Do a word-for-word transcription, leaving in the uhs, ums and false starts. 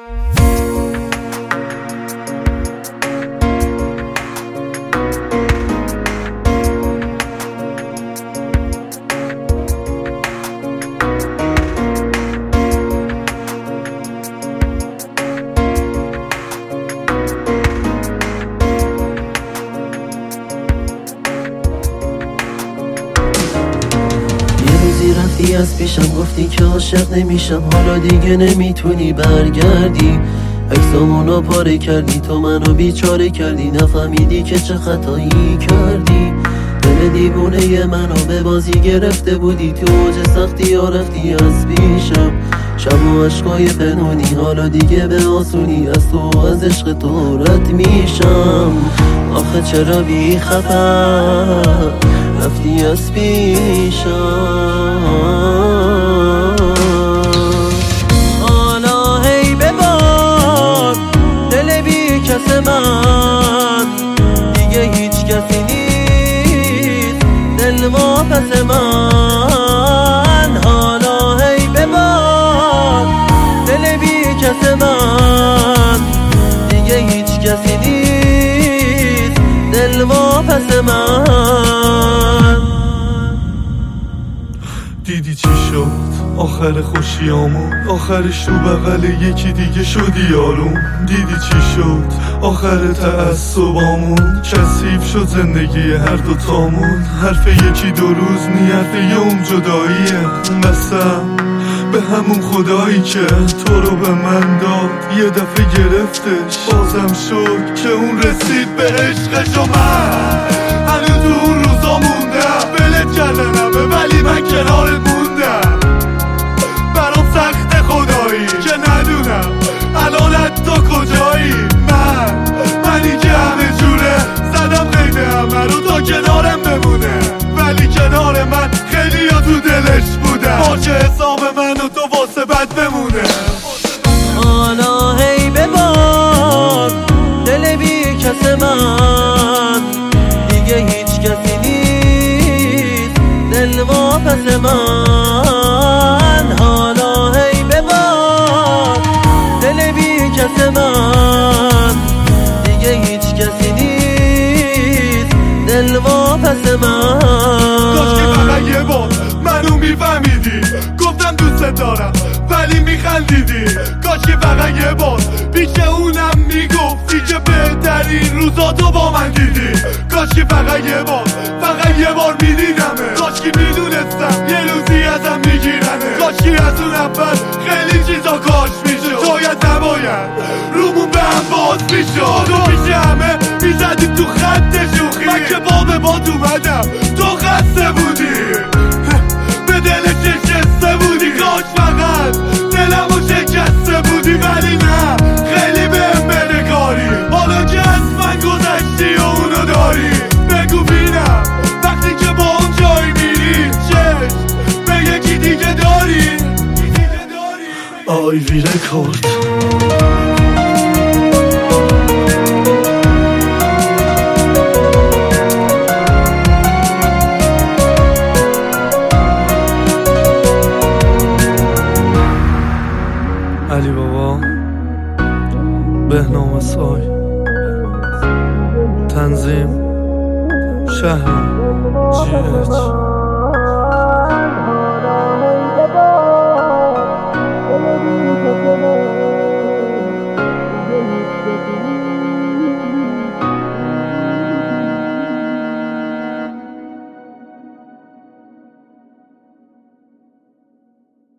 رفتی از پیشم گفتی که عاشق نمیشم، حالا دیگه نمیتونی برگردی. عکسامونو پاره کردی، تو منو بیچاره کردی، نفهمیدی که چه خطایی کردی. دل دیوونه منو به بازی گرفته بودی، تو اوج سختی ها رفتی از پیشم. شب و عشقای پنهونی، حالا دیگه به آسونی از تو از عشق تو رد میشم. آخه چرا بی خبر رفتی از پیشم؟ حالا هی ببار دل بی کس من، دیگه هیچ کسی نیست دل واپس من. حالا هی ببار دل بی کس من، دیگه هیچ کسی نیست دل واپس من. دیدی چی شد آخر خوشیامون، آخرش تو بغل یکی دیگه شدی یارون. دیدی چی شد آخر تعصبامون، کثیف شد زندگی هر دوتامون. حرف یکی دو روز نی، حرف یوم جداییه. قسم به همون خدایی که تو رو به من داد، یه دفعه گرفتش. بازم شد که اون رسید به عشقش و من هنوز تو اون روزا موندم. بلت کردنمه ولی من کنارت موندم. برام سخت خدایی که ندونم الان حتی کجایی. من منی که همه جوره زدم قید همه رو تا کنارم بمونه، ولی کنار من خیلی ها تو دلش بودن. باشه حساب من و تو واسه بد بمونه. حالا هی ببار دل بی کس من، دیگه هیچ کسی نیست دل واپس من. حالا هی ببار دل بی کس من، دیگه هیچ کسی نیست دل واپس من. کاش که فقط یه بار منو میفهمیدی، گفتم دوست دارم ولی میخندیدی. کاش که فقط یه بار پیش اونم میگفتی که بهترین روزاتو با من دیدی. کاش که فقط یه بار فقط یه بار میدیدمه. کاش که میدونستم یه روزی ازم میگیرنه. کاش که از اون اول خیلی چیزا کاش میشد. شاید نباید رومون به هم باز میشد. تو پیش همه میزدیم تو خط شوخی، من که با به باد اومدم تو خسته بودی، به دلش شکسته بودی. کاش فقط دلمو شکسته بودی، ولی نه خیلی بهم بده کاری. حالا که از من گذشتی و اونو داری، بگو بینم وقتی که با اون جایی میری چشم به یکی دیگه داری. آیوی رکورد. علی بابا، بهنام سای، تنظیم شهر جی اچ.